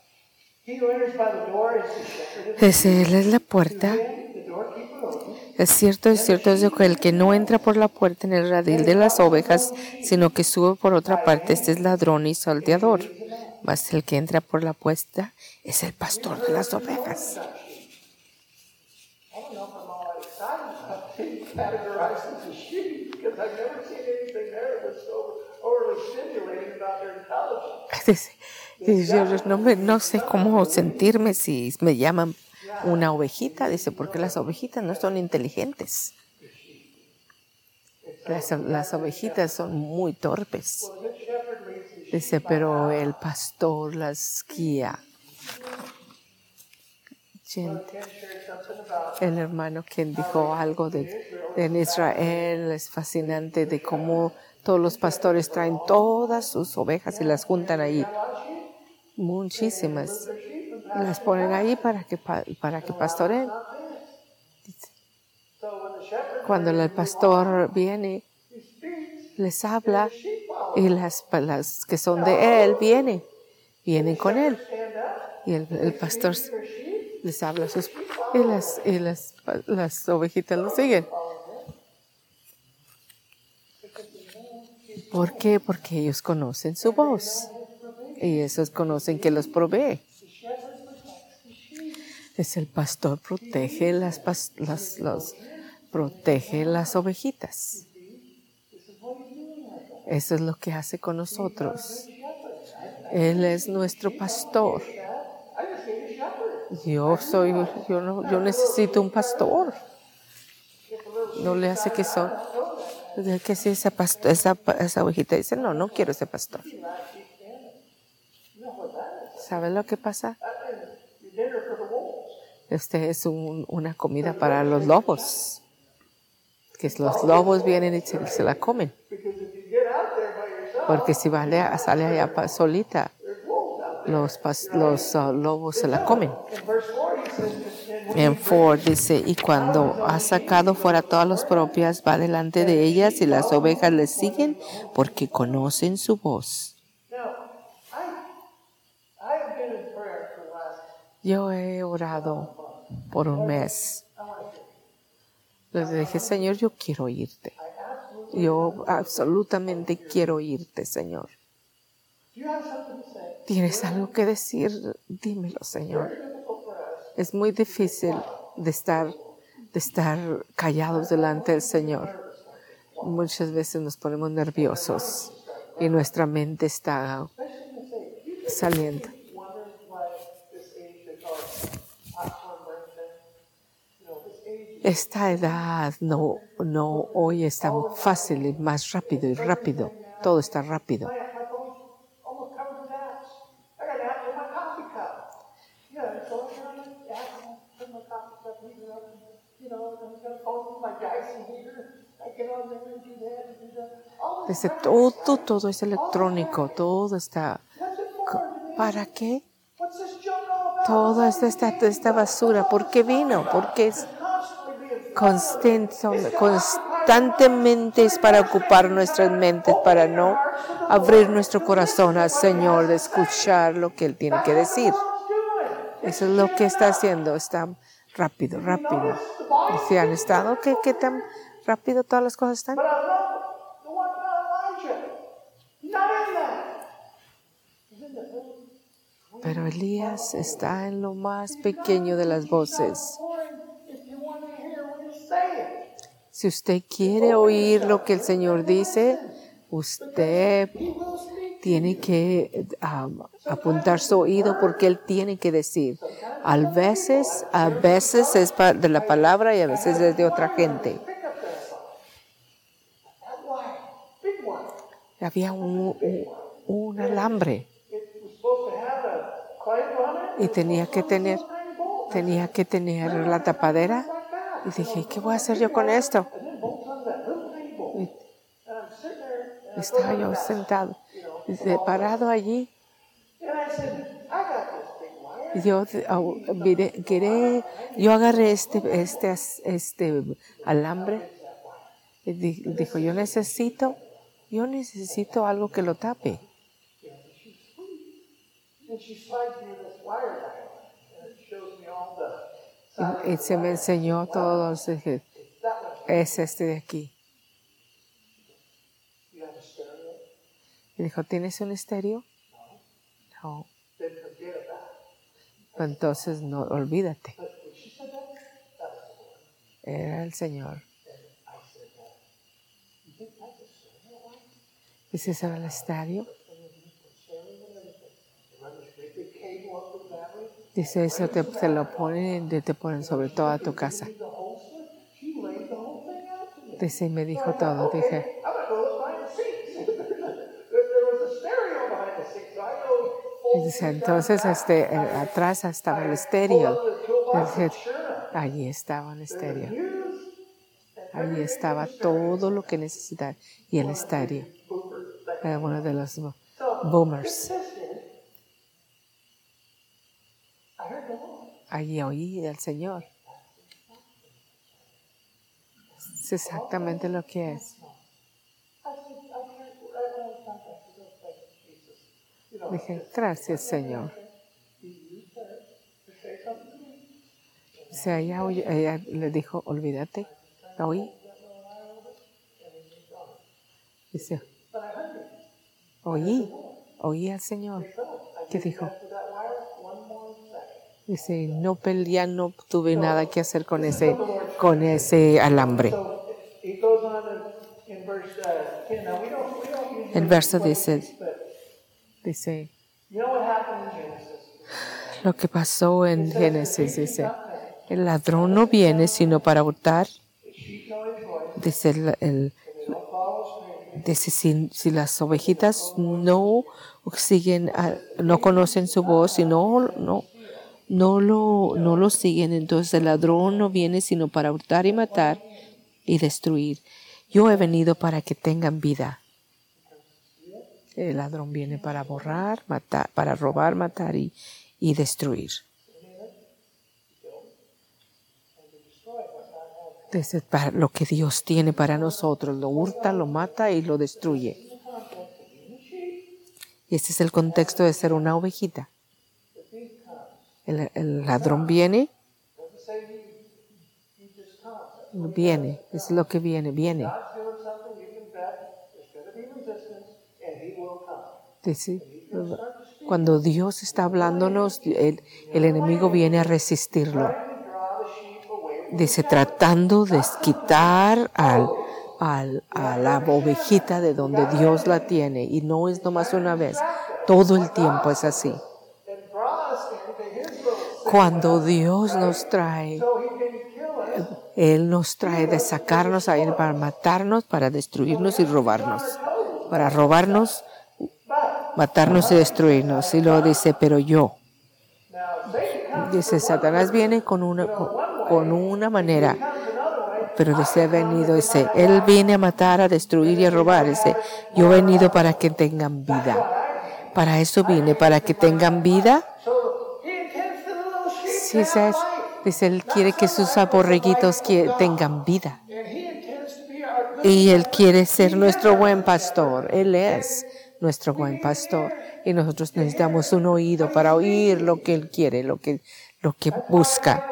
He who enters by the door is the shepherd. Ese, Él es la puerta. The doorkeeper opens. Es cierto, es cierto, es que el que no entra por la puerta en el redil de las ovejas, sino que sube por otra parte, este es ladrón y salteador. Mas el que entra por la puerta es el pastor de las ovejas. I don't know if I'm all that excited about being categorized as a sheep because I've never seen anything there that was so overly stimulating about their intelligence. Dice, dice, yo no, me, no sé cómo sentirme si me llaman una ovejita, dice, porque las ovejitas no son inteligentes. Las, las ovejitas son muy torpes. Dice, pero el pastor las guía. Gente. El hermano quien dijo algo de, de en Israel es fascinante de cómo todos los pastores traen todas sus ovejas y las juntan ahí. Muchísimas. Las ponen ahí para que, para que pastoreen. Cuando el pastor viene, les habla y las, las que son de él vienen, vienen con él. Y el, el pastor les habla a sus y las, y las, las ovejitas lo siguen. ¿Por qué? Porque ellos conocen su voz. Y esos conocen que los provee. Es el pastor protege las, las, las, protege las ovejitas. Eso es lo que hace con nosotros. Él es nuestro pastor. Yo soy, yo no, yo necesito un pastor. No le hace que son, que si esa, pastor, esa, esa ovejita dice, no, no quiero ese pastor. ¿Sabe lo que pasa? Este es un, una comida para los lobos. Que los lobos vienen y se, se la comen. Porque si vale, sale allá solita, los, los uh, lobos se la comen. En Ford dice, y cuando ha sacado fuera todas las propias, va delante de ellas y las ovejas le siguen porque conocen su voz. Yo he orado por un mes. Les dije, Señor, yo quiero oírte. Yo absolutamente quiero oírte, Señor. ¿Tienes algo que decir? Dímelo, Señor. Es muy difícil de estar, de estar callados delante del Señor. Muchas veces nos ponemos nerviosos y nuestra mente está saliendo. Esta edad no, no hoy es tan fácil y más rápido y rápido. Todo está rápido. Dice, todo, todo es electrónico, todo está... ¿Para qué? Toda esta, esta, esta basura, ¿por qué vino? Porque es constante, constantemente es para ocupar nuestras mentes, para no abrir nuestro corazón al Señor, de escuchar lo que Él tiene que decir. Eso es lo que está haciendo, está rápido, rápido. ¿Se han estado? ¿Qué, qué tan rápido todas las cosas están? Pero Elías está en lo más pequeño de las voces. Si usted quiere oír lo que el Señor dice, usted tiene que um, apuntar su oído porque Él tiene que decir. A veces, a veces es de la palabra y a veces es de otra gente. Había un, un, un alambre y tenía que tener, tenía que tener la tapadera. Y dije, ¿qué voy a hacer yo con esto? Y estaba yo sentado, parado allí. Y yo, miré, miré, yo agarré este, este, este alambre y dijo, yo necesito, yo necesito algo que lo tape. And she slides me this wire diagram, and it shows me all the Y, y se me enseñó todos los dije, that one. es este de aquí. You have a stereo? Y dijo, ¿tienes un estéreo? No. No. Then forget about it. Entonces no, olvídate. But when she said that, that was the Lord. Era el Señor. And I said that. You think that's a stereo light? Dice, ¿ese era el estéreo? Dice, eso te, te lo ponen, te ponen sobre toda tu casa. Dice, y me dijo todo. Dije, y dice, entonces este, eh, atrás estaba el estéreo. Dice, allí estaba el estéreo. Allí estaba todo lo que necesitaba. Y el estéreo. Era uno de los boomers. Allí oí al Señor. Es exactamente lo que es. Dije, gracias, Señor. O sea, ella, oye, ella le dijo, olvídate. ¿La oí? Dice, oí, oí al Señor. ¿Qué dijo? Dice, no peleé, no tuve nada que hacer con ese, con ese alambre. El verso dice, dice, lo que pasó en Génesis, dice, el ladrón no viene sino para hurtar. Dice, el, el, dice si, si las ovejitas no siguen, no conocen su voz y no, no, no, lo, no lo siguen, entonces el ladrón no viene sino para hurtar y matar y destruir. Yo he venido para que tengan vida. El ladrón viene para borrar, matar, para robar, matar y, y destruir. Entonces, para lo que Dios tiene para nosotros, lo hurta, lo mata y lo destruye. Y este es el contexto de ser una ovejita. El, el ladrón viene, viene, es lo que viene, viene. Dice, cuando Dios está hablándonos, el, el enemigo viene a resistirlo. Dice, tratando de quitar al, al, a la ovejita de donde Dios la tiene. Y no es nomás una vez, todo el tiempo es así. Cuando Dios nos trae, Él nos trae de sacarnos a Él para matarnos, para destruirnos y robarnos. Para robarnos, matarnos y destruirnos. Y luego dice, pero yo. Dice, Satanás viene con una, con, con una manera, pero dice, he venido, dice, Él viene a matar, a destruir y a robar. Dice, yo he venido para que tengan vida. Para eso vine, para que tengan vida. Sí, ¿sabes? Dice, Él quiere que sus borreguitos tengan vida. Y Él quiere ser nuestro buen pastor. Él es nuestro buen pastor. Y nosotros necesitamos un oído para oír lo que Él quiere, lo que, lo que busca.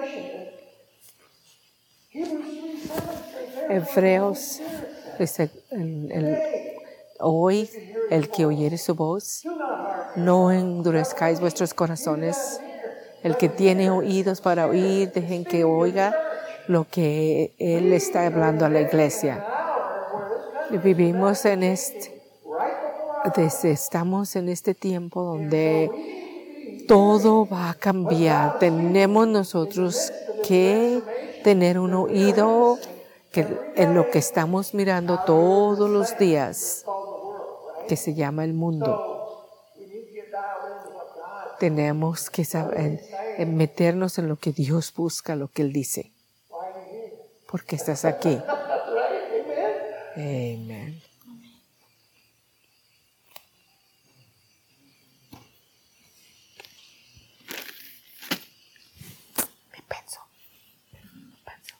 Hebreos dice, el, el, hoy el que oyere su voz, no endurezcáis vuestros corazones. El que tiene oídos para oír, dejen que oiga lo que Él está hablando a la iglesia. Vivimos en este, desde, estamos en este tiempo donde todo va a cambiar. Tenemos nosotros que tener un oído que en lo que estamos mirando todos los días, que se llama el mundo. Tenemos que saber, en meternos en lo que Dios busca, lo que Él dice. Porque estás aquí. Amén. Me penso. Me penso.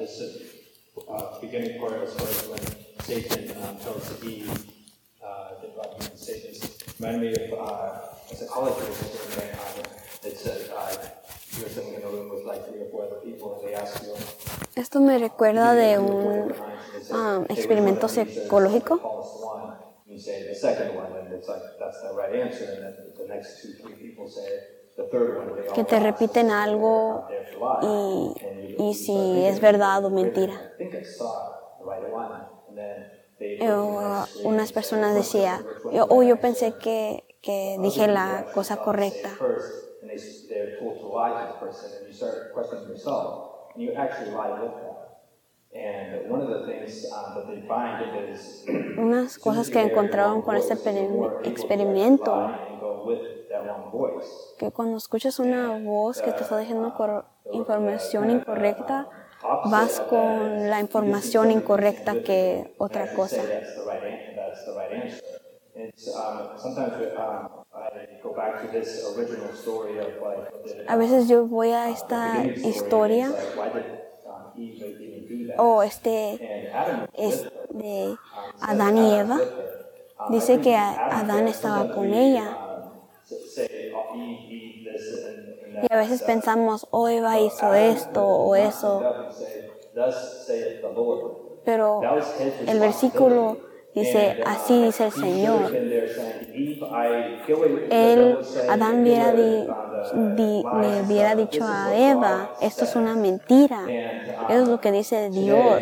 this uh, beginning part of the story when Satan um, tells Eve, uh, the God human Satan, reminded me of uh, a psychology that that said, uh, you're sitting in a room with like three or four other people and they ask you. Esto me recuerda de un um, experimento psicológico. You say the second one, and it's like that's the right answer, and then the next two, three people say the third one. Que te repiten algo y, y si es verdad o mentira. O unas personas decían, yo, oh, yo pensé que, que dije la cosa correcta. Unas cosas que encontraron con este experimento, que cuando escuchas una voz que te está diciendo información incorrecta, vas con la información incorrecta que otra cosa. A veces yo voy a esta historia o este es de Adán y Eva. Dice que Adán estaba con ella. Y a veces pensamos, oh, Eva hizo esto o eso. Pero el versículo dice, así dice el Señor. Él, Adán hubiera di, di, le hubiera dicho a Eva, esto es una mentira. Eso es lo que dice Dios.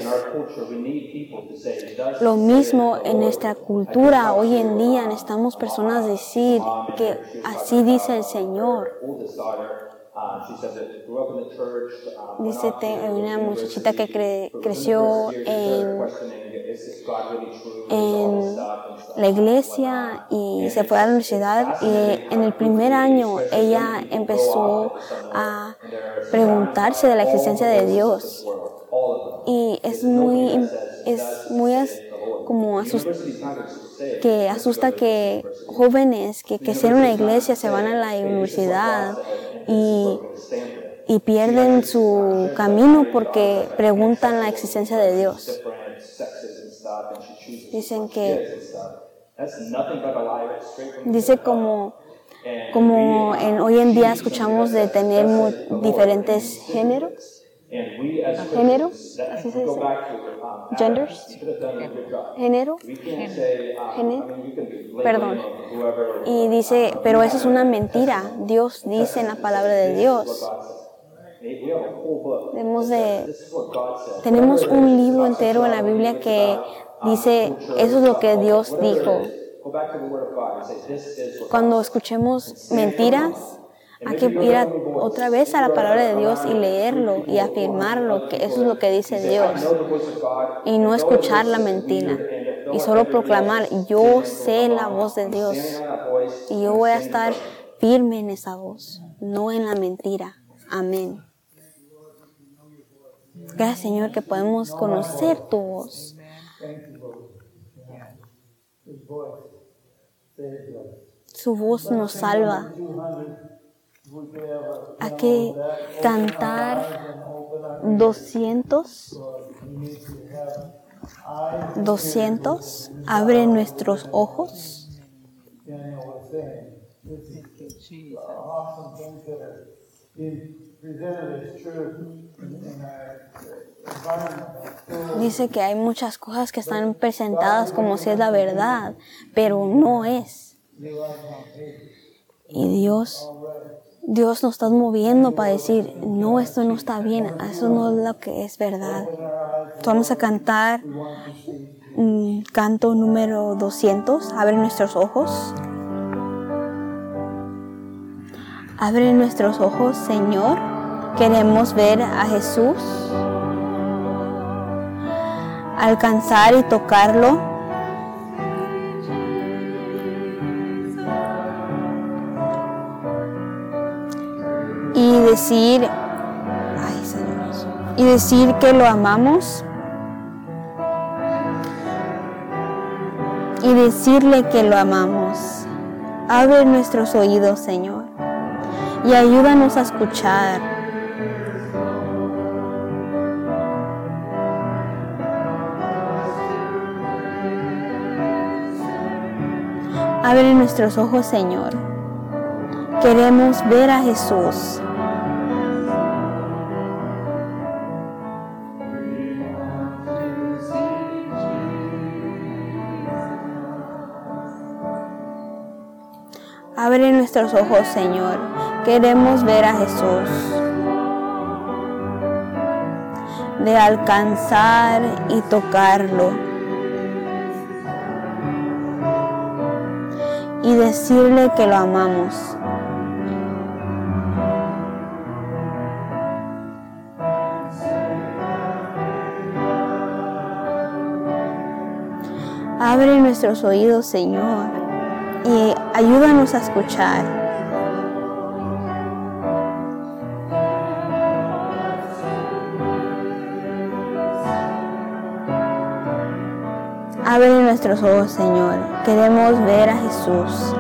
Lo mismo en nuestra cultura. Hoy en día necesitamos personas decir que así dice el Señor. Dice una muchachita que cre, creció en, en la iglesia y se fue a la universidad, y en el primer año ella empezó a preguntarse de la existencia de Dios, y es muy es muy como asusta, que asusta que jóvenes que crecieron en la iglesia se van a la universidad y, y pierden su camino porque preguntan la existencia de Dios. Dicen que dice como como en hoy en día escuchamos de tener muy diferentes géneros. Género, así se dice. Genders. Género. Género. Perdón. Y dice, pero eso es una mentira. Dios dice en la palabra de Dios. Debemos de, tenemos un libro entero en la Biblia que dice, eso es lo que Dios dijo. Cuando escuchemos mentiras, hay que ir a, otra vez a la palabra de Dios y leerlo y afirmarlo, que eso es lo que dice Dios. Y no escuchar la mentira. Y solo proclamar, yo sé la voz de Dios. Y yo voy a estar firme en esa voz, no en la mentira. Amén. Gracias, Señor, que podemos conocer tu voz. Su voz nos salva. Hay que cantar doscientos. doscientos. Abre nuestros ojos. Dice que hay muchas cosas que están presentadas como si es la verdad, pero no es. Y Dios, Dios nos está moviendo para decir, no, esto no está bien, eso no es lo que es verdad. Entonces vamos a cantar um, canto número doscientos, abre nuestros ojos. Abre nuestros ojos, Señor. Queremos ver a Jesús, alcanzar y tocarlo. Y decir, ay, Señor, y decir que lo amamos. Y decirle que lo amamos. Abre nuestros oídos, Señor, y ayúdanos a escuchar. Abre nuestros ojos, Señor. Queremos ver a Jesús. Abre nuestros ojos, Señor. Queremos ver a Jesús. De alcanzar y tocarlo. Y decirle que lo amamos. Abre nuestros oídos, Señor, y ayúdanos a escuchar. Abre nuestros ojos, Señor. Queremos ver a Jesús.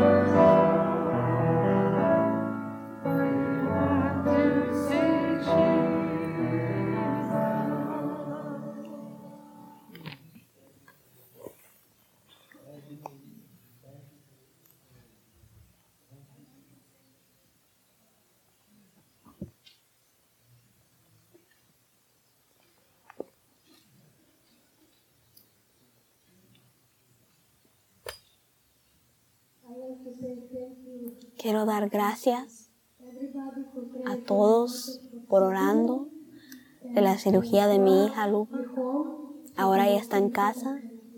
Quiero dar gracias a todos por orando de la cirugía de mi hija Lupa. Ahora ella está en casa.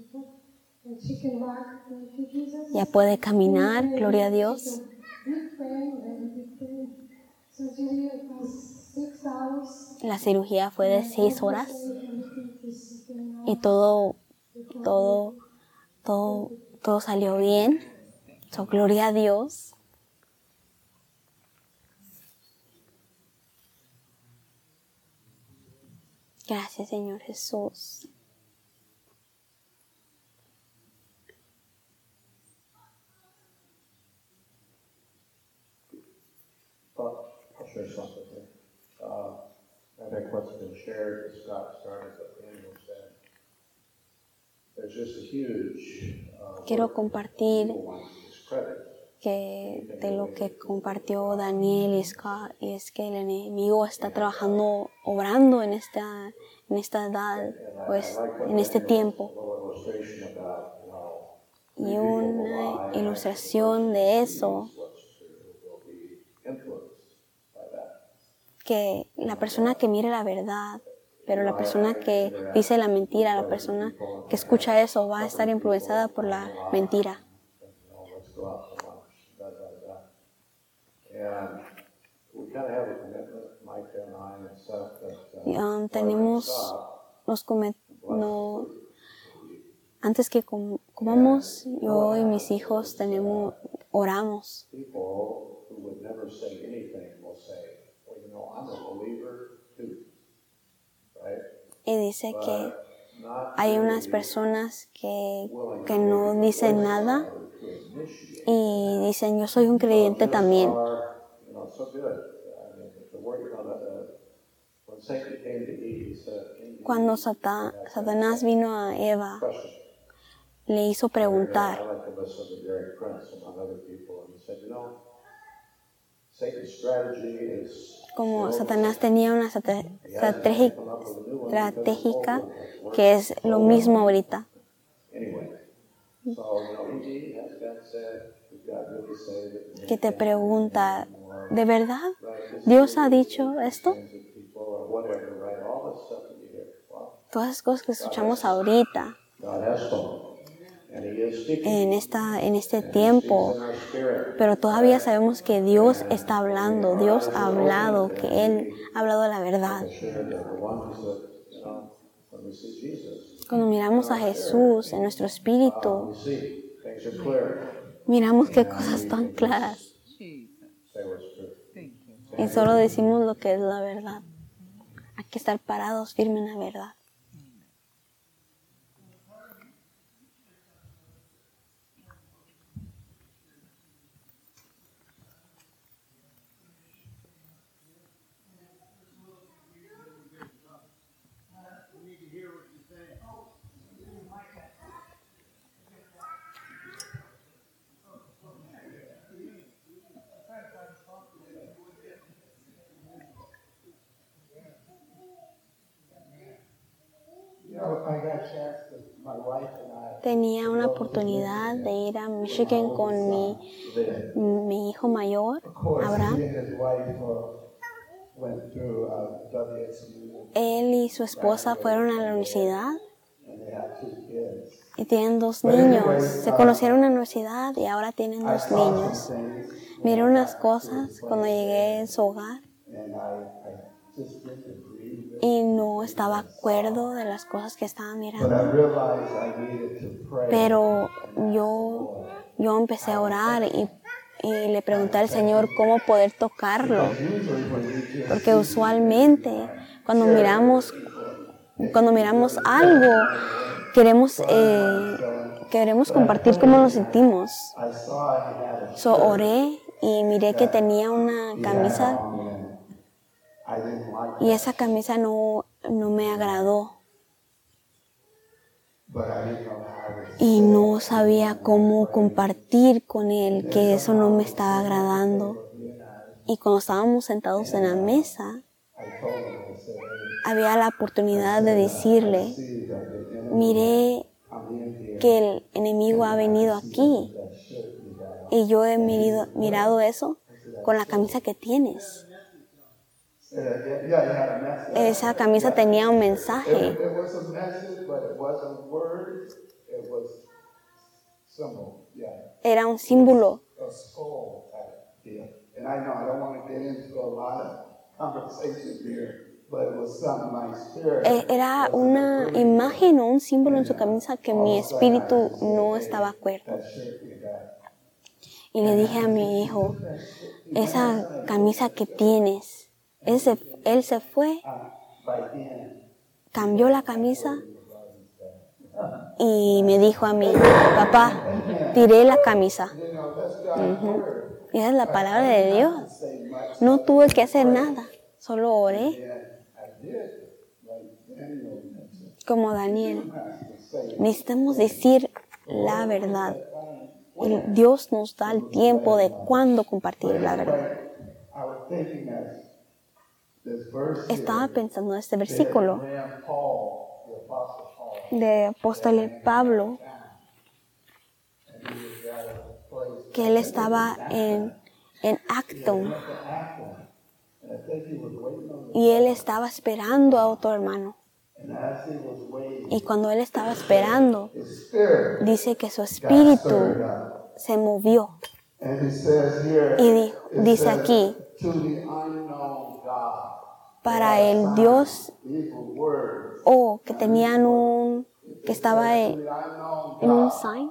Ya puede caminar, gloria a Dios. La cirugía fue de seis horas y todo, todo, todo, todo salió bien. So, gloria a Dios. Gracias, Señor Jesús. Well, I'll share something here. Uh, I think what's been shared, as Scott started, but Daniel said, there's just a huge uh, Quiero compartir discredit. que de lo que compartió Daniel y Scott, y es que el enemigo está trabajando, obrando en esta, en esta edad, pues en este tiempo. Y una ilustración de eso, que la persona que mire la verdad, pero la persona que dice la mentira, la persona que escucha eso va a estar influenciada por la mentira. Y, um, tenemos, nos come, no, antes que com, comamos, yo y mis hijos tenemos, oramos. Y dice que hay unas personas que, que no dicen nada y dicen, yo soy un creyente también. Cuando Satan, Satanás vino a Eva, le hizo preguntar, como Satanás tenía una estratégica que es lo mismo ahorita. Que te pregunta, ¿de verdad Dios ha dicho esto? Todas las cosas que escuchamos ahorita, en, esta, en este tiempo, pero todavía sabemos que Dios está hablando, Dios ha hablado, que Él ha hablado la verdad. Cuando miramos a Jesús en nuestro espíritu, miramos qué cosas tan claras. Y solo decimos lo que es la verdad. Hay que estar parados firmes en la verdad. I got a chance to, my wife and I, tenía una oportunidad de ir a Michigan con mi, mi hijo mayor, of course, he Abraham. and his wife uh, went through uh, W S U, Él y su esposa fueron a la universidad and they had two kids. y tienen dos niños. Se conocieron en la universidad y ahora tienen I dos saw niños. some things, Miré unas cosas cuando llegué a su hogar and I, I just didn't agree with it. y no estaba de acuerdo de las cosas que estaba But mirando. I realized I needed to pray. Pero yo, yo empecé a orar y, y le pregunté al Señor cómo poder tocarlo. Usually when you just Porque usualmente cuando miramos, cuando miramos algo, queremos, eh, queremos compartir cómo nos sentimos. I saw he had a So oré y miré que tenía una camisa and I didn't like y it, esa camisa no, no me agradó. but I didn't know how to. Y no sabía cómo compartir con él que eso no me estaba agradando. Y cuando estábamos sentados en la mesa, I told him, I said, hey, había la oportunidad de decirle, see that the enemy, miré I'm in here, que el enemigo ha venido aquí that should be that. y yo he mirado, mirado eso con la camisa que tienes. Uh, yeah, yeah, he had a message. Esa camisa tenía un It, mensaje, it was a message, but it wasn't words. It was symbol. Yeah, era un símbolo. a skull type deal. And I know I don't want to get into a lot of conversation here, but it was something my spirit. E- Era una imagen o un símbolo en su camisa que mi espíritu no estaba de acuerdo. That should be that. Y le dije a mi hijo, esa camisa que tienes, él se, él se fue, By then, cambió la camisa y me dijo a mí, papá, tiré la camisa. you know, that's God's word. Y esa es la palabra de Dios. Say much. No tuve que hacer nada, solo oré Yeah, I did. Like Daniel mentioned. como Daniel. To say, Necesitamos decir la verdad. Y Dios nos da el tiempo de cuándo compartir la verdad. I was thinking as this verse Estaba pensando en este versículo ran Paul, the apostle Paul, de apóstol Pablo, and he was at a place que él estaba en, en Acton to Akron, and I think he was waiting on the, y él estaba esperando a otro hermano. and as he was waiting, Y cuando él estaba esperando, his spirit dice que su got espíritu stirred up. se movió. And he says here, Y dijo, it dice says, aquí, to the unknown God, para el Dios, evil words, o que tenían un, que estaba en, the unknown en un God. sign,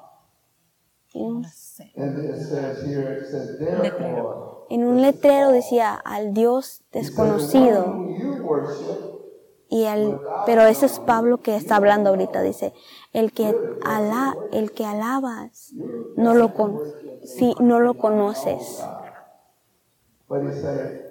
en un, And it says here, it says, therefore, en un letrero decía al Dios desconocido. who you worship, Y el, pero ese es Pablo que está hablando ahorita, dice, el que, ala, el que alabas, no lo, con, si no lo conoces, but he said,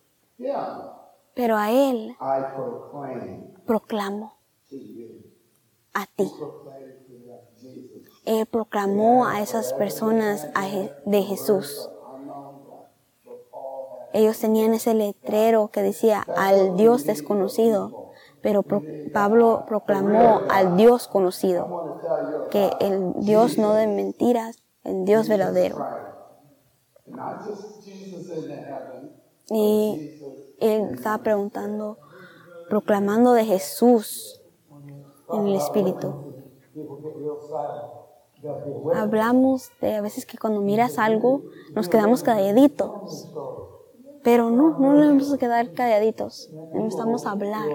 yeah, pero a él I proclaim proclamo to you. a ti. Proclaim to you Jesus. Él proclamó a esas personas a Je- de Jesús. Unknown God. So Paul had, Ellos tenían ese letrero que decía al Dios desconocido, pero pro- Pablo proclamó al Dios I conocido, want to tell you que el Dios no de mentiras, el Dios verdadero. Christ. Not just Jesus in the heaven, Y Jesus. él estaba preguntando, proclamando de Jesús en el Espíritu. People get real silent. They'll be with Hablamos de a veces que cuando miras algo nos quedamos calladitos, pero no, no nos vamos a quedar calladitos, necesitamos hablar.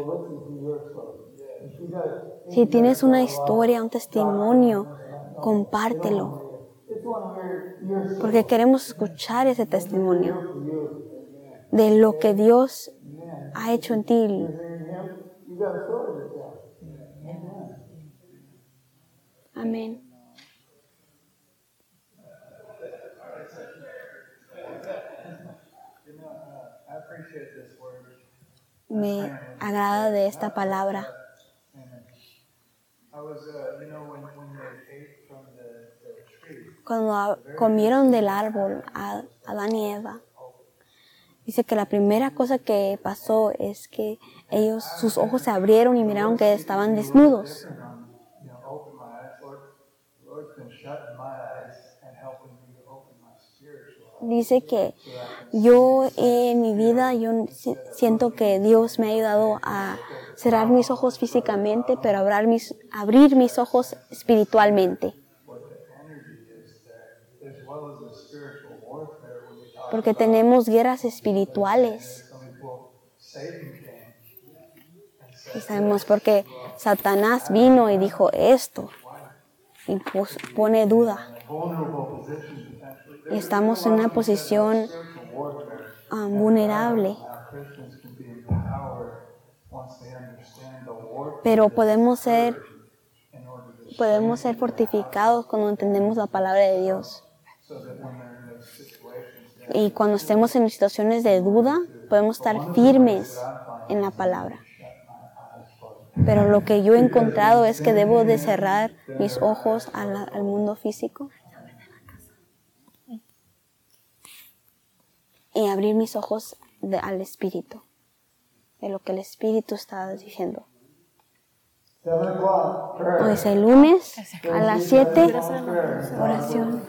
Si tienes una historia, un testimonio, compártelo, porque queremos escuchar ese testimonio de lo que Dios ha hecho en ti. you got a story to tell. Amén. You know, uh, I appreciate this word. Me agrada de esta palabra. Amen. I was, uh, you know, when, when they ate from the, the tree, Cuando comieron del árbol a Adán y Eva, Dice que la primera cosa que pasó es que ellos, sus ojos se abrieron y miraron que estaban desnudos. You know, open my eyes. Lord, Lord's been shutting my eyes and helping me to open my spiritual eyes. Dice que yo en mi vida, yo si- siento que Dios me ha ayudado a cerrar mis ojos físicamente, pero abrir mis, abrir mis ojos espiritualmente. But the energy is there, as well as the spiritual warfare. When we talk Porque tenemos guerras espirituales. some people, Satan came and said, Y sabemos porque Satanás vino y dijo esto. Y pos- pone duda. vulnerable position potentially. Y estamos en una posición Spiritual warfare. um, vulnerable. How Christians can be empowered once they understand the warfare Pero podemos ser, in order to podemos ser fortificados cuando entendemos la palabra de Dios. so that when they're in those situations, Y cuando estemos en situaciones de duda, podemos estar firmes en la palabra. Pero lo que yo he encontrado es que debo de cerrar mis ojos a la- al mundo físico y abrir mis ojos de- al Espíritu, de lo que el Espíritu está diciendo. seven o'clock, prayer. Hoy es el lunes a las siete, oración.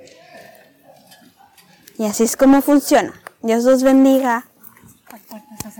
Y así es como funciona. Dios los bendiga.